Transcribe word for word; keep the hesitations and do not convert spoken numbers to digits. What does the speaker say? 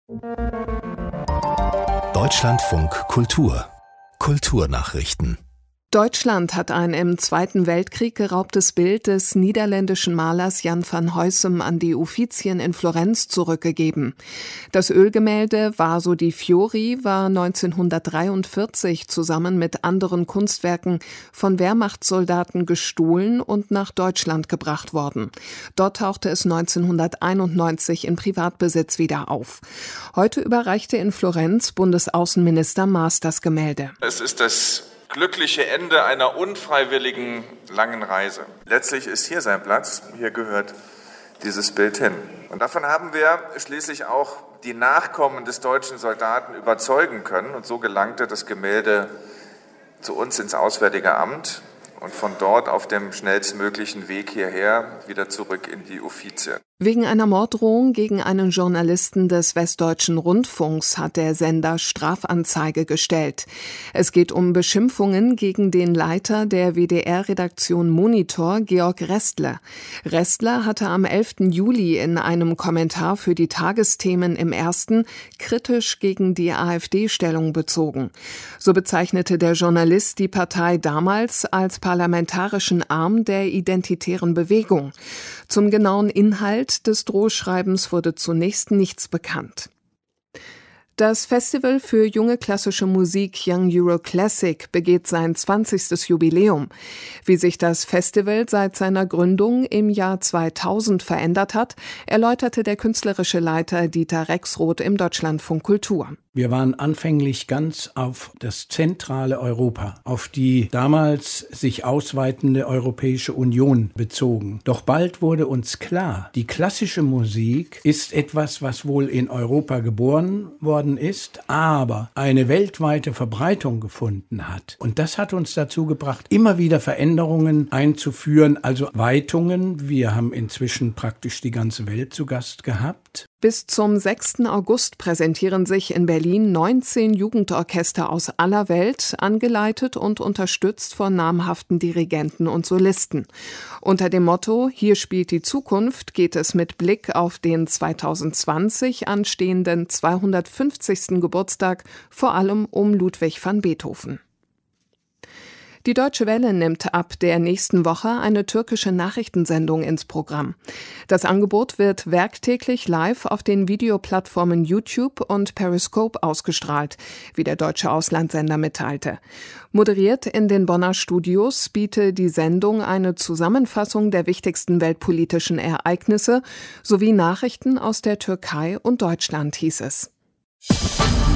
Deutschlandfunk Kultur Kulturnachrichten. Deutschland hat ein im Zweiten Weltkrieg geraubtes Bild des niederländischen Malers Jan van Huysum an die Uffizien in Florenz zurückgegeben. Das Ölgemälde Vaso di Fiori war neunzehnhundertdreiundvierzig zusammen mit anderen Kunstwerken von Wehrmachtssoldaten gestohlen und nach Deutschland gebracht worden. Dort tauchte es neunzehnhunderteinundneunzig in Privatbesitz wieder auf. Heute überreichte in Florenz Bundesaußenminister Maas das Gemälde. Es ist das glückliche Ende einer unfreiwilligen langen Reise. Letztlich ist hier sein Platz, hier gehört dieses Bild hin. Und davon haben wir schließlich auch die Nachkommen des deutschen Soldaten überzeugen können. Und so gelangte das Gemälde zu uns ins Auswärtige Amt und von dort auf dem schnellstmöglichen Weg hierher wieder zurück in die Uffizien. Wegen einer Morddrohung gegen einen Journalisten des Westdeutschen Rundfunks hat der Sender Strafanzeige gestellt. Es geht um Beschimpfungen gegen den Leiter der W D R-Redaktion Monitor, Georg Restle. Restle hatte am elften Juli in einem Kommentar für die Tagesthemen im Ersten kritisch gegen die AfD Stellung bezogen. So bezeichnete der Journalist die Partei damals als parlamentarischen Arm der Identitären Bewegung. Zum genauen Inhalt des Drohschreibens wurde zunächst nichts bekannt. Das Festival für junge klassische Musik Young Euro Classic begeht sein zwanzigstes Jubiläum. Wie sich das Festival seit seiner Gründung im Jahr zweitausend verändert hat, erläuterte der künstlerische Leiter Dieter Rexroth im Deutschlandfunk Kultur. Wir waren anfänglich ganz auf das zentrale Europa, auf die damals sich ausweitende Europäische Union bezogen. Doch bald wurde uns klar, die klassische Musik ist etwas, was wohl in Europa geboren worden ist, aber eine weltweite Verbreitung gefunden hat. Und das hat uns dazu gebracht, immer wieder Veränderungen einzuführen, also Weitungen. Wir haben inzwischen praktisch die ganze Welt zu Gast gehabt. Bis zum sechsten August präsentieren sich in Berlin neunzehn Jugendorchester aus aller Welt, angeleitet und unterstützt von namhaften Dirigenten und Solisten. Unter dem Motto „Hier spielt die Zukunft" geht es mit Blick auf den zweitausendzwanzig anstehenden zweihundertfünfzigsten Geburtstag vor allem um Ludwig van Beethoven. Die Deutsche Welle nimmt ab der nächsten Woche eine türkische Nachrichtensendung ins Programm. Das Angebot wird werktäglich live auf den Videoplattformen YouTube und Periscope ausgestrahlt, wie der deutsche Auslandssender mitteilte. Moderiert in den Bonner Studios biete die Sendung eine Zusammenfassung der wichtigsten weltpolitischen Ereignisse sowie Nachrichten aus der Türkei und Deutschland, hieß es.